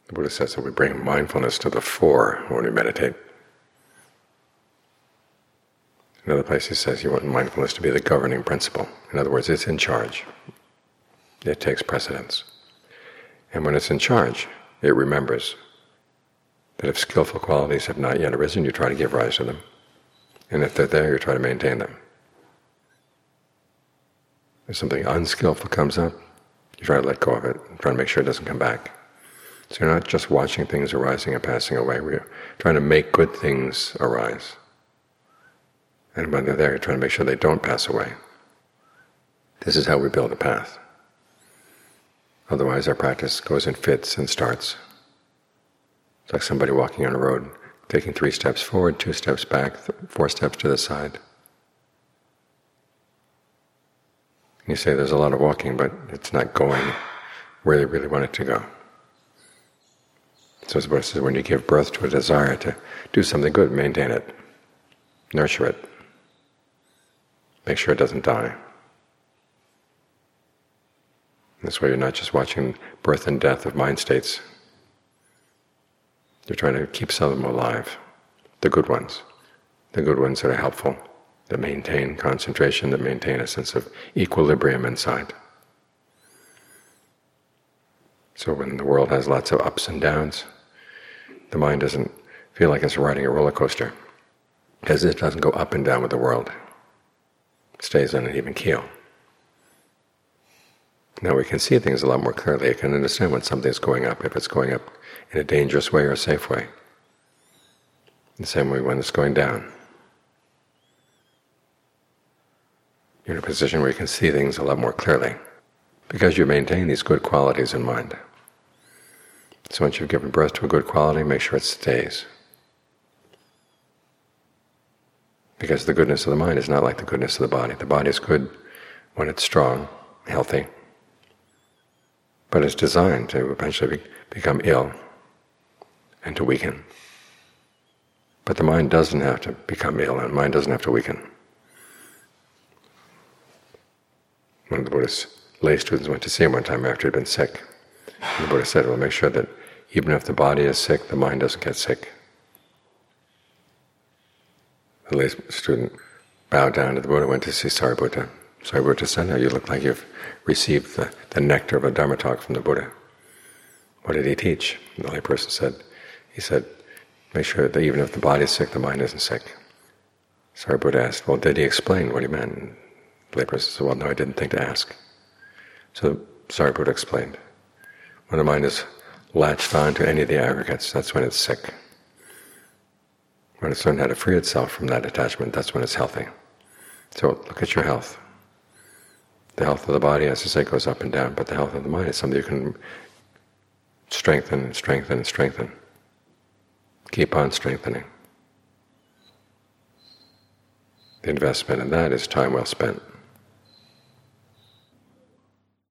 The Buddha says that we bring mindfulness to the fore when we meditate. Another place he says you want mindfulness to be the governing principle. In other words, it's in charge. It takes precedence. And when it's in charge, it remembers that if skillful qualities have not yet arisen, you try to give rise to them. And if they're there, you try to maintain them. If something unskillful comes up, you try to let go of it, try to make sure it doesn't come back. So you're not just watching things arising and passing away, we're trying to make good things arise. And when they're there, you're trying to make sure they don't pass away. This is how we build a path. Otherwise our practice goes in fits and starts. It's like somebody walking on a road, taking 3 steps forward, 2 steps back, 4 steps to the side. And you say there's a lot of walking, but it's not going where they really want it to go. So as the Buddha says, when you give birth to a desire to do something good, maintain it, nurture it, make sure it doesn't die. This way you're not just watching birth and death of mind states. You're trying to keep some of them alive, the good ones that are helpful, that maintain concentration, that maintain a sense of equilibrium inside. So when the world has lots of ups and downs, the mind doesn't feel like it's riding a roller coaster, because it doesn't go up and down with the world. It stays on an even keel. Now we can see things a lot more clearly. You can understand when something's going up, if it's going up in a dangerous way or a safe way. The same way when it's going down. You're in a position where you can see things a lot more clearly, because you maintain these good qualities in mind. So once you've given birth to a good quality, make sure it stays. Because the goodness of the mind is not like the goodness of the body. The body is good when it's strong, healthy, but it's designed to eventually become ill and to weaken. But the mind doesn't have to become ill, and the mind doesn't have to weaken. One of the Buddha's lay students went to see him one time after he'd been sick. And the Buddha said, well, make sure that even if the body is sick, the mind doesn't get sick. The lay student bowed down to the Buddha, went to see Sariputta. Sariputta said, "Now you look like you've received the nectar of a Dharma talk from the Buddha." What did he teach? And the lay person said, he said, make sure that even if the body is sick, the mind isn't sick. Sariputta asked, well, did he explain what he meant? And the lay person said, well, no, I didn't think to ask. So Sariputta explained, when the mind is latched on to any of the aggregates, that's when it's sick. When it's learned how to free itself from that attachment, that's when it's healthy. So look at your health. The health of the body, as I say, goes up and down, but the health of the mind is something you can strengthen and strengthen and strengthen. Keep on strengthening. The investment in that is time well spent.